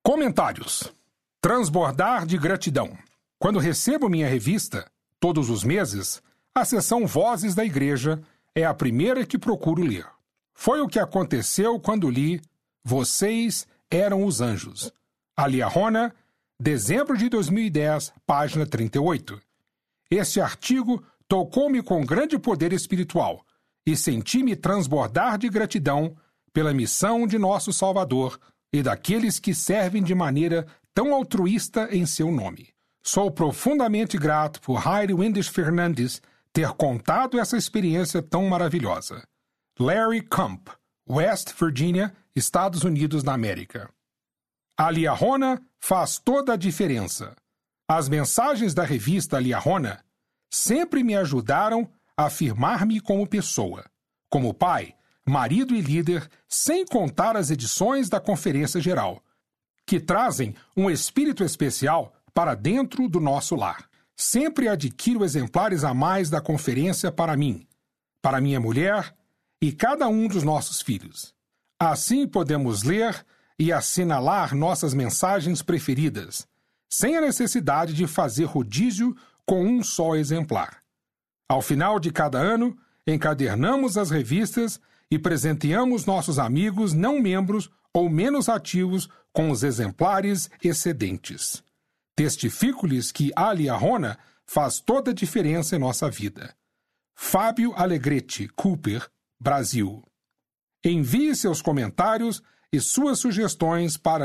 Comentários. Transbordar de gratidão. Quando recebo minha revista, todos os meses, a seção Vozes da Igreja é a primeira que procuro ler. Foi o que aconteceu quando li Vocês Eram os Anjos. A Liahona, dezembro de 2010, página 38. Este artigo tocou-me com grande poder espiritual e senti-me transbordar de gratidão pela missão de nosso Salvador e daqueles que servem de maneira tão altruísta em seu nome. Sou profundamente grato por Heidi Windisch Fernandes ter contado essa experiência tão maravilhosa. Larry Kump, West Virginia, Estados Unidos da América. A Liahona faz toda a diferença. As mensagens da revista Liahona sempre me ajudaram a afirmar-me como pessoa, como pai, marido e líder, sem contar as edições da Conferência Geral, que trazem um espírito especial para dentro do nosso lar. Sempre adquiro exemplares a mais da conferência para mim, para minha mulher e cada um dos nossos filhos. Assim podemos ler e assinalar nossas mensagens preferidas, sem a necessidade de fazer rodízio com um só exemplar. Ao final de cada ano, encadernamos as revistas e presenteamos nossos amigos não membros ou menos ativos com os exemplares excedentes. Testifico-lhes que a Liahona faz toda a diferença em nossa vida. Fábio Alegretti, Cooper, Brasil. Envie seus comentários e suas sugestões para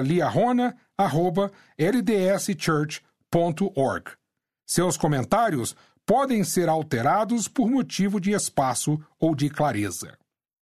liahona@ldschurch.org. Seus comentários podem ser alterados por motivo de espaço ou de clareza.